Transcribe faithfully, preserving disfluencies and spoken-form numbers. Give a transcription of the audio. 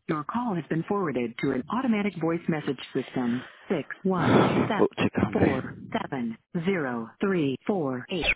Your call has been forwarded to an automatic voice message system. Six one seven Up to four Camby. seven zero three four eight.